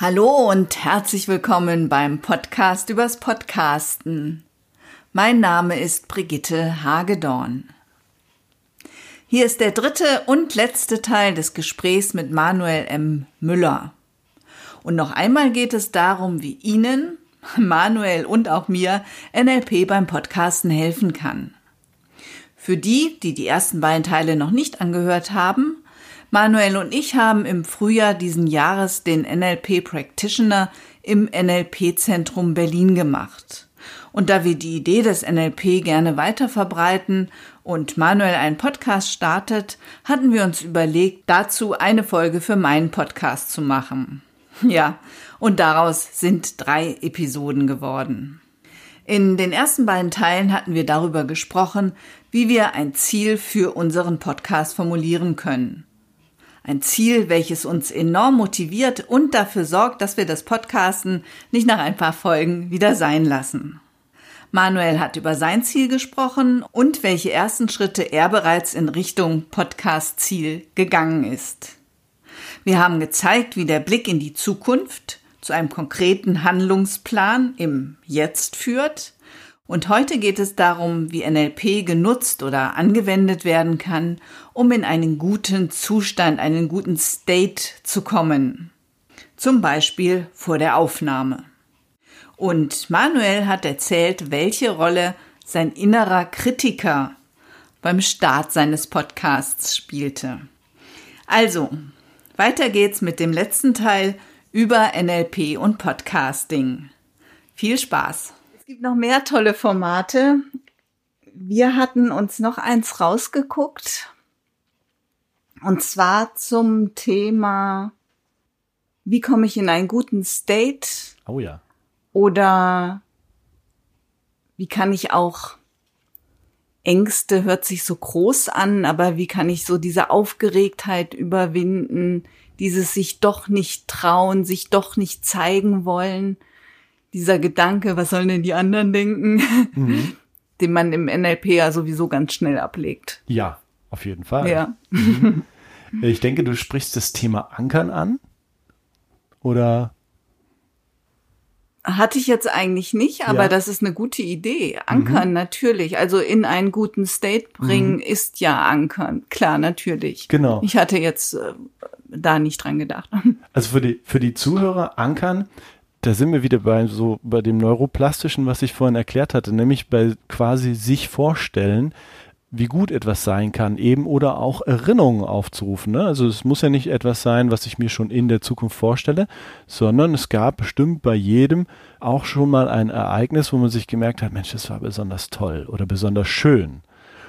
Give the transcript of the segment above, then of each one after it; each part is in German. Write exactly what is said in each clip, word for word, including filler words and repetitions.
Hallo und herzlich willkommen beim Podcast übers Podcasten. Mein Name ist Brigitte Hagedorn. Hier ist der dritte und letzte Teil des Gesprächs mit Manuel M. Müller. Und noch einmal geht es darum, wie Ihnen, Manuel und auch mir, N L P beim Podcasten helfen kann. Für die, die die ersten beiden Teile noch nicht angehört haben, Manuel und ich haben im Frühjahr diesen Jahres den N L P Practitioner im N L P-Zentrum Berlin gemacht. Und da wir die Idee des N L P gerne weiter verbreiten und Manuel einen Podcast startet, hatten wir uns überlegt, dazu eine Folge für meinen Podcast zu machen. Ja, und daraus sind drei Episoden geworden. In den ersten beiden Teilen hatten wir darüber gesprochen, wie wir ein Ziel für unseren Podcast formulieren können. Ein Ziel, welches uns enorm motiviert und dafür sorgt, dass wir das Podcasten nicht nach ein paar Folgen wieder sein lassen. Manuel hat über sein Ziel gesprochen und welche ersten Schritte er bereits in Richtung Podcast-Ziel gegangen ist. Wir haben gezeigt, wie der Blick in die Zukunft zu einem konkreten Handlungsplan im Jetzt führt. Und heute geht es darum, wie N L P genutzt oder angewendet werden kann, um in einen guten Zustand, einen guten State zu kommen. Zum Beispiel vor der Aufnahme. Und Manuel hat erzählt, welche Rolle sein innerer Kritiker beim Start seines Podcasts spielte. Also, weiter geht's mit dem letzten Teil über N L P und Podcasting. Viel Spaß! Es gibt noch mehr tolle Formate. Wir hatten uns noch eins rausgeguckt. Und zwar zum Thema, wie komme ich in einen guten State? Oh ja. Oder wie kann ich auch Ängste, hört sich so groß an, aber wie kann ich so diese Aufgeregtheit überwinden, dieses sich doch nicht trauen, sich doch nicht zeigen wollen? Dieser Gedanke, was sollen denn die anderen denken, mhm. den man im N L P ja sowieso ganz schnell ablegt. Ja, auf jeden Fall. Ja. Mhm. Ich denke, du sprichst das Thema Ankern an, oder? Hatte ich jetzt eigentlich nicht, aber ja. das ist eine gute Idee. Ankern, mhm. natürlich. Also in einen guten State bringen mhm. ist ja Ankern. Klar, natürlich. Genau. Ich hatte jetzt äh, da nicht dran gedacht. Also für die, für die Zuhörer, Ankern, da sind wir wieder bei so bei dem Neuroplastischen, was ich vorhin erklärt hatte, nämlich bei quasi sich vorstellen, wie gut etwas sein kann, eben oder auch Erinnerungen aufzurufen. Ne? Also es muss ja nicht etwas sein, was ich mir schon in der Zukunft vorstelle, sondern es gab bestimmt bei jedem auch schon mal ein Ereignis, wo man sich gemerkt hat, Mensch, das war besonders toll oder besonders schön.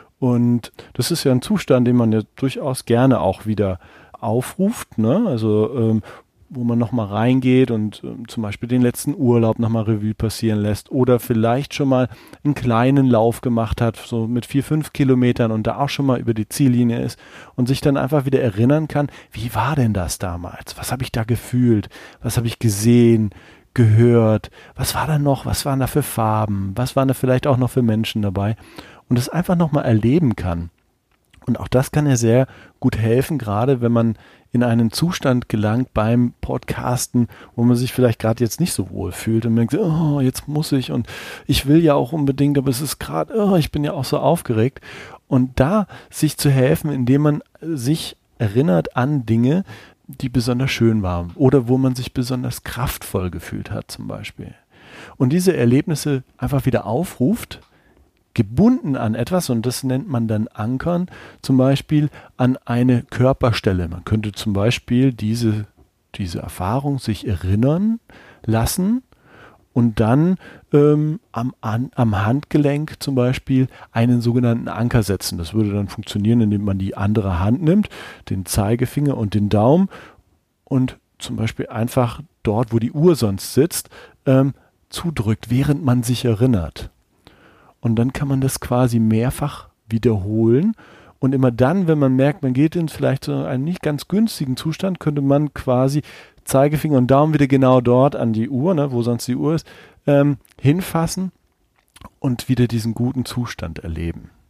Und das ist ja ein Zustand, den man ja durchaus gerne auch wieder aufruft, ne? Also ähm, wo man nochmal reingeht und ähm, zum Beispiel den letzten Urlaub nochmal Revue passieren lässt oder vielleicht schon mal einen kleinen Lauf gemacht hat, so mit vier, fünf Kilometern und da auch schon mal über die Ziellinie ist und sich dann einfach wieder erinnern kann, wie war denn das damals? Was habe ich da gefühlt? Was habe ich gesehen, gehört? Was war da noch? Was waren da für Farben? Was waren da vielleicht auch noch für Menschen dabei? Und das einfach nochmal erleben kann. Und auch das kann ja sehr gut helfen, gerade wenn man in einen Zustand gelangt beim Podcasten, wo man sich vielleicht gerade jetzt nicht so wohl fühlt und denkt, oh, jetzt muss ich und ich will ja auch unbedingt, aber es ist gerade, oh, ich bin ja auch so aufgeregt. Und da sich zu helfen, indem man sich erinnert an Dinge, die besonders schön waren oder wo man sich besonders kraftvoll gefühlt hat zum Beispiel. Und diese Erlebnisse einfach wieder aufruft, gebunden an etwas, und das nennt man dann Ankern, zum Beispiel an eine Körperstelle. Man könnte zum Beispiel diese, diese Erfahrung sich erinnern lassen und dann ähm, am, an, am Handgelenk zum Beispiel einen sogenannten Anker setzen. Das würde dann funktionieren, indem man die andere Hand nimmt, den Zeigefinger und den Daumen und zum Beispiel einfach dort, wo die Uhr sonst sitzt, ähm, zudrückt, während man sich erinnert. Und dann kann man das quasi mehrfach wiederholen. Und immer dann, wenn man merkt, man geht in vielleicht so einen nicht ganz günstigen Zustand, könnte man quasi Zeigefinger und Daumen wieder genau dort an die Uhr, ne, wo sonst die Uhr ist, ähm, hinfassen und wieder diesen guten Zustand erleben.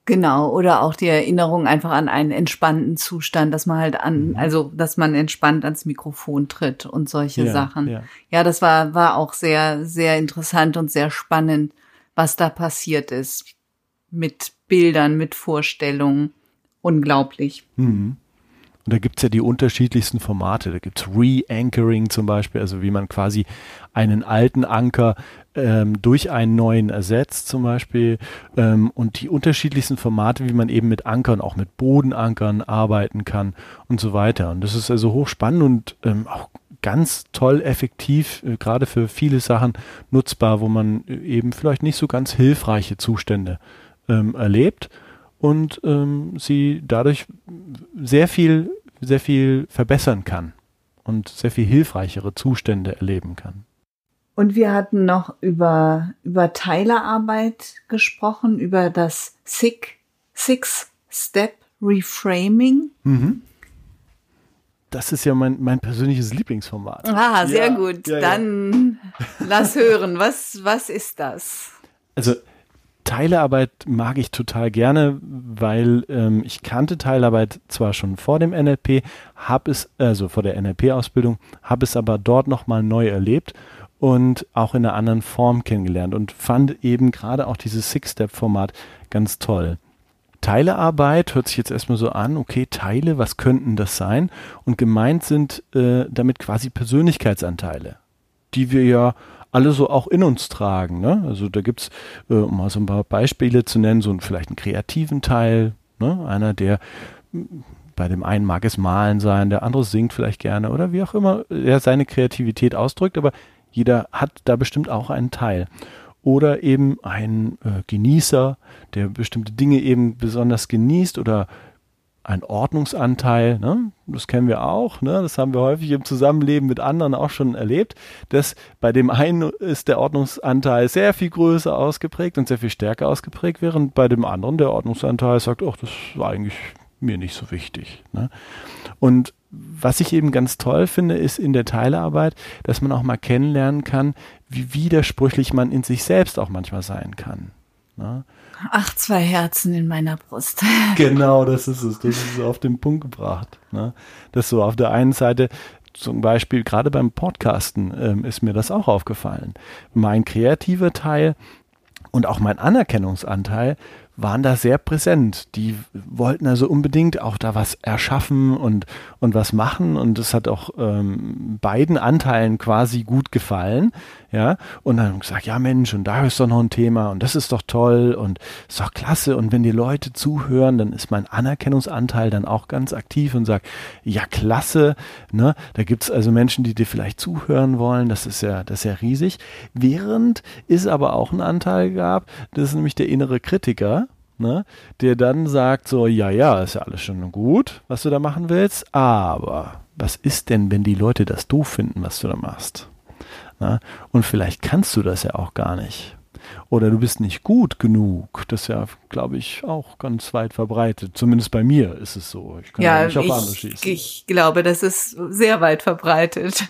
Genau, oder auch die Erinnerung einfach an einen entspannten Zustand, dass man halt an, also dass man entspannt ans Mikrofon tritt und solche ja, Sachen. Ja. ja, das war war auch sehr sehr interessant und sehr spannend, was da passiert ist mit Bildern, mit Vorstellungen. Unglaublich. Mhm. Und da gibt's ja die unterschiedlichsten Formate. Da gibt's Re-Anchoring zum Beispiel, also wie man quasi einen alten Anker ähm, durch einen neuen ersetzt zum Beispiel. Ähm, und die unterschiedlichsten Formate, wie man eben mit Ankern, auch mit Bodenankern arbeiten kann und so weiter. Und das ist also hochspannend und ähm, auch ganz toll effektiv, äh, gerade für viele Sachen nutzbar, wo man äh, eben vielleicht nicht so ganz hilfreiche Zustände ähm, erlebt. Und ähm, sie dadurch sehr viel, sehr viel verbessern kann und sehr viel hilfreichere Zustände erleben kann. Und wir hatten noch über, über Teilerarbeit gesprochen, über das Six, Six-Step Reframing. Mhm. Das ist ja mein, mein persönliches Lieblingsformat. Ah, sehr ja, gut. Ja, Dann ja. lass hören. Was, was ist das? Also Teilearbeit mag ich total gerne, weil ähm, ich kannte Teilarbeit zwar schon vor dem N L P, habe es, also vor der N L P-Ausbildung, habe es aber dort nochmal neu erlebt und auch in einer anderen Form kennengelernt und fand eben gerade auch dieses Six-Step-Format ganz toll. Teilearbeit hört sich jetzt erstmal so an, okay, Teile, was könnten das sein? Und gemeint sind äh, damit quasi Persönlichkeitsanteile, die wir ja alle so auch in uns tragen. Ne? Also da gibt's, äh, um mal so ein paar Beispiele zu nennen, so einen, vielleicht einen kreativen Teil, ne? Einer, der, bei dem einen mag es Malen sein, der andere singt vielleicht gerne oder wie auch immer er seine Kreativität ausdrückt, aber jeder hat da bestimmt auch einen Teil. Oder eben ein äh, Genießer, der bestimmte Dinge eben besonders genießt oder ein Ordnungsanteil, ne? Das kennen wir auch, ne? Das haben wir häufig im Zusammenleben mit anderen auch schon erlebt, dass bei dem einen ist der Ordnungsanteil sehr viel größer ausgeprägt und sehr viel stärker ausgeprägt, während bei dem anderen der Ordnungsanteil sagt, ach, das war eigentlich mir nicht so wichtig, ne? Und was ich eben ganz toll finde, ist in der Teilearbeit, dass man auch mal kennenlernen kann, wie widersprüchlich man in sich selbst auch manchmal sein kann, ne? Ach, zwei Herzen in meiner Brust. Genau, das ist es. Das ist auf den Punkt gebracht. Ne? Das so auf der einen Seite, zum Beispiel gerade beim Podcasten ähm, ist mir das auch aufgefallen. Mein kreativer Teil und auch mein Anerkennungsanteil waren da sehr präsent. Die wollten also unbedingt auch da was erschaffen und, und was machen und das hat auch ähm, beiden Anteilen quasi gut gefallen, ja, und dann haben wir gesagt, ja Mensch, und da ist doch noch ein Thema und das ist doch toll und ist doch klasse und wenn die Leute zuhören, dann ist mein Anerkennungsanteil dann auch ganz aktiv und sagt, ja klasse, ne, da gibt's also Menschen, die dir vielleicht zuhören wollen, das ist ja, das ist ja riesig, während es aber auch einen Anteil gab, das ist nämlich der innere Kritiker, ne, der dann sagt so, ja, ja, ist ja alles schon gut, was du da machen willst, aber was ist denn, wenn die Leute das doof finden, was du da machst? Na, und vielleicht kannst du das ja auch gar nicht. Oder du bist nicht gut genug. Das ist ja, glaube ich, auch ganz weit verbreitet. Zumindest bei mir ist es so. Ich kann ja, ja nicht auf andere schießen. Ich glaube, das ist sehr weit verbreitet.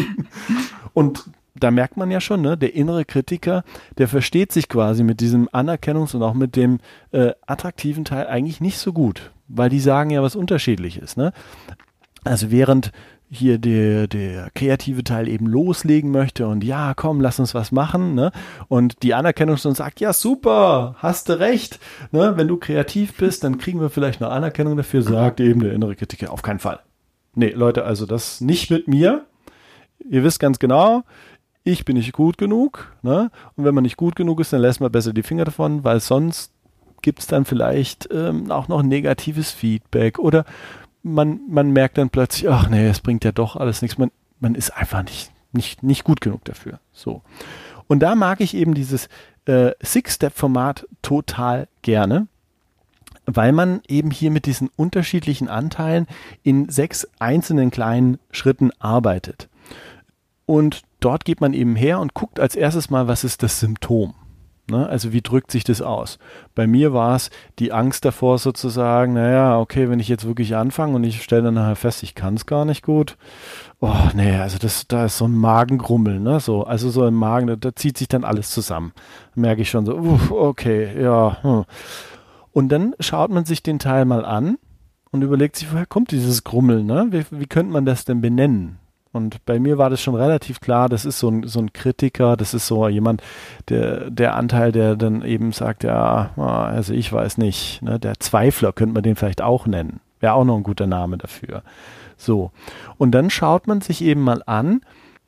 Und da merkt man ja schon, ne, der innere Kritiker, der versteht sich quasi mit diesem Anerkennungs- und auch mit dem äh, attraktiven Teil eigentlich nicht so gut, weil die sagen ja was Unterschiedliches. Ne? Also während hier der, der kreative Teil eben loslegen möchte und ja, komm, lass uns was machen, ne? Und die Anerkennung schon sagt, ja, super, hast du recht, ne? Wenn du kreativ bist, dann kriegen wir vielleicht eine Anerkennung dafür, sagt eben der innere Kritiker, auf keinen Fall. Nee, Leute, also das nicht mit mir. Ihr wisst ganz genau, ich bin nicht gut genug, ne? Und wenn man nicht gut genug ist, dann lässt man besser die Finger davon, weil sonst gibt's dann vielleicht ähm, auch noch negatives Feedback oder Man, man merkt dann plötzlich, ach nee, es bringt ja doch alles nichts. Man, man ist einfach nicht, nicht, nicht gut genug dafür. So. Und da mag ich eben dieses äh, Six-Step-Format total gerne, weil man eben hier mit diesen unterschiedlichen Anteilen in sechs einzelnen kleinen Schritten arbeitet. Und dort geht man eben her und guckt als erstes mal, was ist das Symptom? Ne? Also wie drückt sich das aus? Bei mir war es die Angst davor sozusagen, naja, okay, wenn ich jetzt wirklich anfange und ich stelle dann nachher fest, ich kann es gar nicht gut. Oh, nee, also das, da ist so ein Magengrummeln, ne? So, also so im Magen, da, da zieht sich dann alles zusammen. Da merke ich schon so, uff, okay, ja. Hm. Und dann schaut man sich den Teil mal an und überlegt sich, woher kommt dieses Grummeln, ne? Wie, wie könnte man das denn benennen? Und bei mir war das schon relativ klar, das ist so ein, so ein Kritiker, das ist so jemand, der, der Anteil, der dann eben sagt, ja, also ich weiß nicht, ne? Der Zweifler könnte man den vielleicht auch nennen. Wäre auch noch ein guter Name dafür. So. Und dann schaut man sich eben mal an,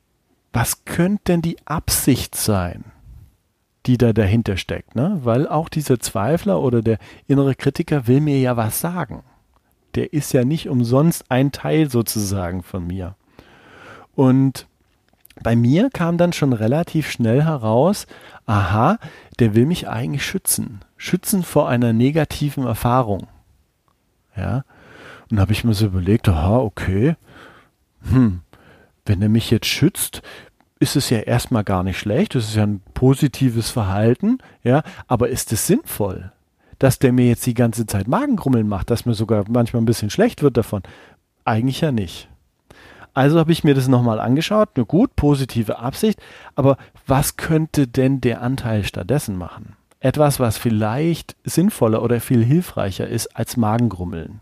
was könnte denn die Absicht sein, die da dahinter steckt, ne? Weil auch dieser Zweifler oder der innere Kritiker will mir ja was sagen. Der ist ja nicht umsonst ein Teil sozusagen von mir. Und bei mir kam dann schon relativ schnell heraus, aha, der will mich eigentlich schützen. Schützen vor einer negativen Erfahrung. Ja. Und habe ich mir so überlegt, aha, okay, hm, wenn er mich jetzt schützt, ist es ja erstmal gar nicht schlecht, das ist ja ein positives Verhalten, ja, aber ist es sinnvoll, dass der mir jetzt die ganze Zeit Magengrummeln macht, dass mir sogar manchmal ein bisschen schlecht wird davon? Eigentlich ja nicht. Also habe ich mir das nochmal angeschaut, na gut, positive Absicht, aber was könnte denn der Anteil stattdessen machen? Etwas, was vielleicht sinnvoller oder viel hilfreicher ist als Magengrummeln.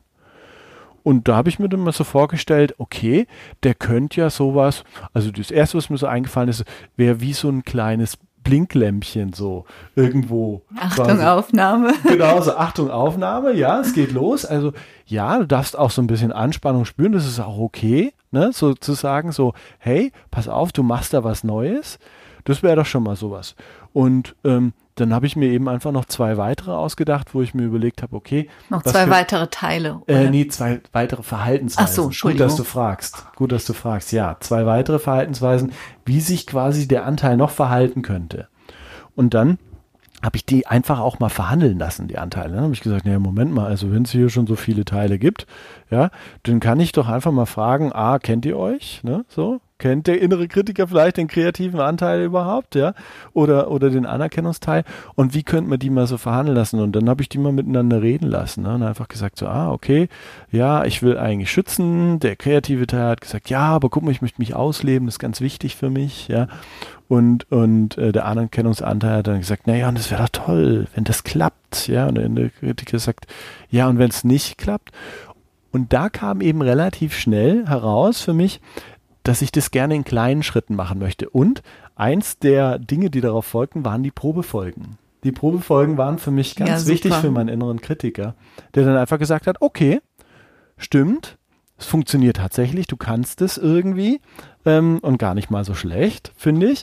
Und da habe ich mir dann mal so vorgestellt, okay, der könnte ja sowas, also das Erste, was mir so eingefallen ist, wäre wie so ein kleines Blinklämpchen so irgendwo. Achtung, quasi. Aufnahme. Genau, so Achtung, Aufnahme, ja, es geht los. Also ja, du darfst auch so ein bisschen Anspannung spüren, das ist auch okay, ne, so zu sagen so, hey, pass auf, du machst da was Neues. Das wäre doch schon mal sowas. Und ähm, dann habe ich mir eben einfach noch zwei weitere ausgedacht, wo ich mir überlegt habe, okay. Noch zwei für, weitere Teile. Äh, nee, zwei weitere Verhaltensweisen. Ach so, Entschuldigung. Gut, dass du fragst. Gut, dass du fragst. Ja, zwei weitere Verhaltensweisen, wie sich quasi der Anteil noch verhalten könnte. Und dann habe ich die einfach auch mal verhandeln lassen, die Anteile. Dann habe ich gesagt, naja, Moment mal, also wenn es hier schon so viele Teile gibt, ja, dann kann ich doch einfach mal fragen, ah, kennt ihr euch, ne, so? Kennt der innere Kritiker vielleicht den kreativen Anteil überhaupt, ja? Oder, oder den Anerkennungsteil? Und wie könnte man die mal so verhandeln lassen? Und dann habe ich die mal miteinander reden lassen, ne? Und einfach gesagt so, ah, okay, ja, ich will eigentlich schützen. Der kreative Teil hat gesagt, ja, aber guck mal, ich möchte mich ausleben, das ist ganz wichtig für mich, ja? Und, und äh, der Anerkennungsanteil hat dann gesagt, naja, und das wäre doch toll, wenn das klappt, ja? Und der innere Kritiker sagt, ja, und wenn es nicht klappt? Und da kam eben relativ schnell heraus für mich, dass ich das gerne in kleinen Schritten machen möchte. Und eins der Dinge, die darauf folgten, waren die Probefolgen. Die Probefolgen waren für mich ganz ja, wichtig für meinen inneren Kritiker, der dann einfach gesagt hat, okay, stimmt, es funktioniert tatsächlich, du kannst es irgendwie ähm, und gar nicht mal so schlecht, finde ich.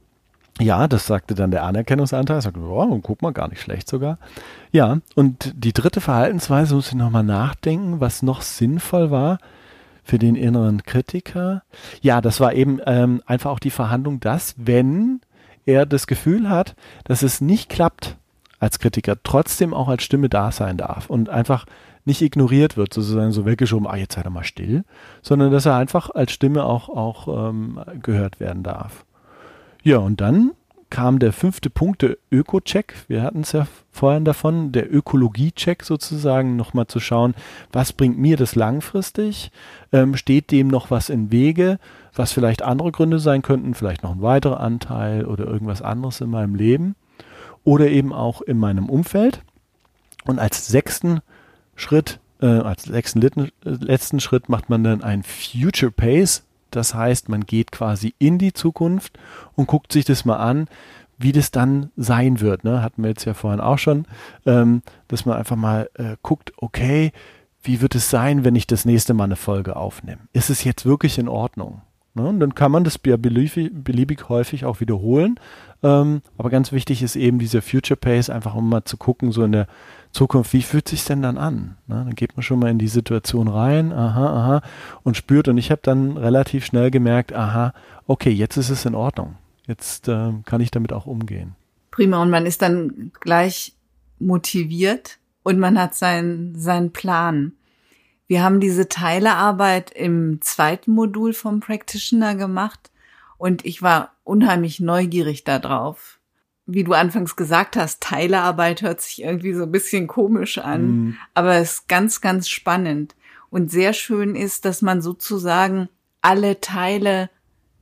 Ja, das sagte dann der Anerkennungsanteil, sagte, oh, guck mal, gar nicht schlecht sogar. Ja, und die dritte Verhaltensweise, muss ich nochmal nachdenken, was noch sinnvoll war, für den inneren Kritiker. Ja, das war eben ähm, einfach auch die Verhandlung, dass, wenn er das Gefühl hat, dass es nicht klappt als Kritiker, trotzdem auch als Stimme da sein darf und einfach nicht ignoriert wird, sozusagen so weggeschoben, ah, jetzt sei doch mal still, sondern dass er einfach als Stimme auch, auch ähm, gehört werden darf. Ja, und dann kam der fünfte Punkt, der Öko-Check. Wir hatten es ja vorhin davon, der Ökologie-Check sozusagen, nochmal zu schauen, was bringt mir das langfristig? Ähm, steht dem noch was im Wege, was vielleicht andere Gründe sein könnten, vielleicht noch ein weiterer Anteil oder irgendwas anderes in meinem Leben oder eben auch in meinem Umfeld. Und als sechsten Schritt, äh, als sechsten letzten, letzten Schritt macht man dann ein Future Pace. Das heißt, man geht quasi in die Zukunft und guckt sich das mal an, wie das dann sein wird. Ne? Hatten wir jetzt ja vorhin auch schon, ähm, dass man einfach mal äh, guckt, okay, wie wird es sein, wenn ich das nächste Mal eine Folge aufnehme? Ist es jetzt wirklich in Ordnung? Ne? Und dann kann man das ja beliebig, beliebig häufig auch wiederholen. Ähm, aber ganz wichtig ist eben dieser Future Pace, einfach um mal zu gucken, so in der Zukunft, wie fühlt sich denn dann an? Ne? Dann geht man schon mal in die Situation rein, aha, aha, und spürt. Und ich habe dann relativ schnell gemerkt, aha, okay, jetzt ist es in Ordnung. Jetzt äh, kann ich damit auch umgehen. Prima, und man ist dann gleich motiviert und man hat seinen seinen Plan. Wir haben diese Teilearbeit im zweiten Modul vom Practitioner gemacht und ich war unheimlich neugierig darauf. Wie du anfangs gesagt hast, Teilearbeit hört sich irgendwie so ein bisschen komisch an, mhm. aber es ist ganz, ganz spannend. Und sehr schön ist, dass man sozusagen alle Teile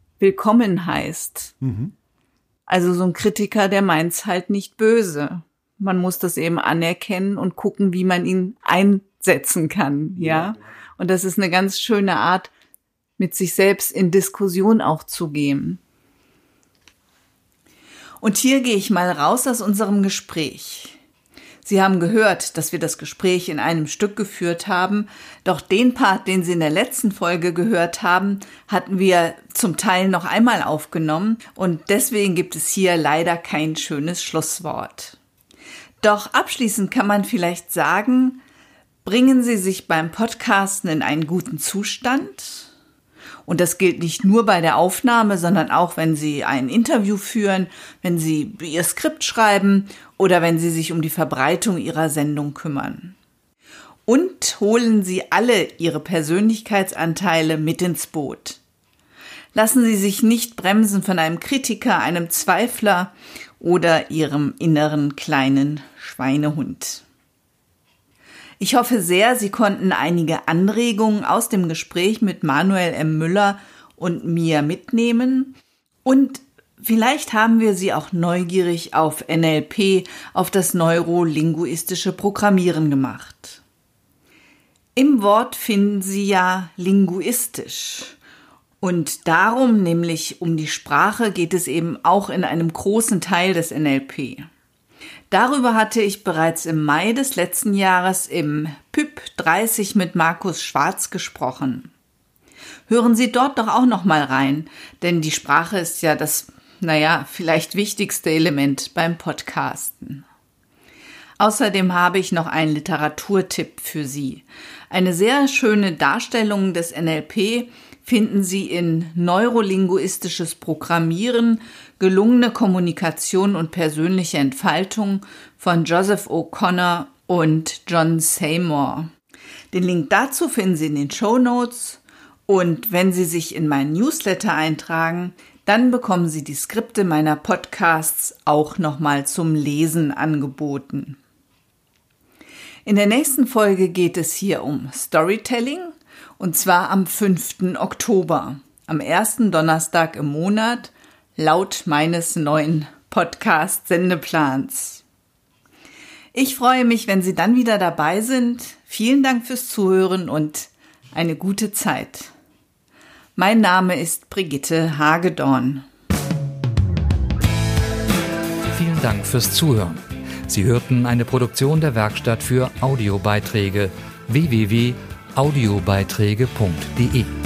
willkommen heißt. Mhm. Also so ein Kritiker, der meint's halt nicht böse. Man muss das eben anerkennen und gucken, wie man ihn einsetzen kann, ja. ja. Und das ist eine ganz schöne Art, mit sich selbst in Diskussion auch zu gehen. Und hier gehe ich mal raus aus unserem Gespräch. Sie haben gehört, dass wir das Gespräch in einem Stück geführt haben, doch den Part, den Sie in der letzten Folge gehört haben, hatten wir zum Teil noch einmal aufgenommen und deswegen gibt es hier leider kein schönes Schlusswort. Doch abschließend kann man vielleicht sagen, bringen Sie sich beim Podcasten in einen guten Zustand. Und das gilt nicht nur bei der Aufnahme, sondern auch, wenn Sie ein Interview führen, wenn Sie Ihr Skript schreiben oder wenn Sie sich um die Verbreitung Ihrer Sendung kümmern. Und holen Sie alle Ihre Persönlichkeitsanteile mit ins Boot. Lassen Sie sich nicht bremsen von einem Kritiker, einem Zweifler oder Ihrem inneren kleinen Schweinehund. Ich hoffe sehr, Sie konnten einige Anregungen aus dem Gespräch mit Manuel M. Müller und mir mitnehmen und vielleicht haben wir Sie auch neugierig auf N L P, auf das neurolinguistische Programmieren gemacht. Im Wort finden Sie ja linguistisch und darum, nämlich um die Sprache, geht es eben auch in einem großen Teil des N L P. Darüber hatte ich bereits im Mai des letzten Jahres im P Y P dreißig mit Markus Schwarz gesprochen. Hören Sie dort doch auch noch mal rein, denn die Sprache ist ja das, naja, vielleicht wichtigste Element beim Podcasten. Außerdem habe ich noch einen Literaturtipp für Sie. Eine sehr schöne Darstellung des N L P finden Sie in Neurolinguistisches Programmieren, gelungene Kommunikation und persönliche Entfaltung von Joseph O'Connor und John Seymour. Den Link dazu finden Sie in den Shownotes und wenn Sie sich in meinen Newsletter eintragen, dann bekommen Sie die Skripte meiner Podcasts auch nochmal zum Lesen angeboten. In der nächsten Folge geht es hier um Storytelling und zwar am fünften Oktober, am ersten Donnerstag im Monat, laut meines neuen Podcast-Sendeplans. Ich freue mich, wenn Sie dann wieder dabei sind. Vielen Dank fürs Zuhören und eine gute Zeit. Mein Name ist Brigitte Hagedorn. Vielen Dank fürs Zuhören. Sie hörten eine Produktion der Werkstatt für Audiobeiträge w w w punkt audiobeiträge punkt de.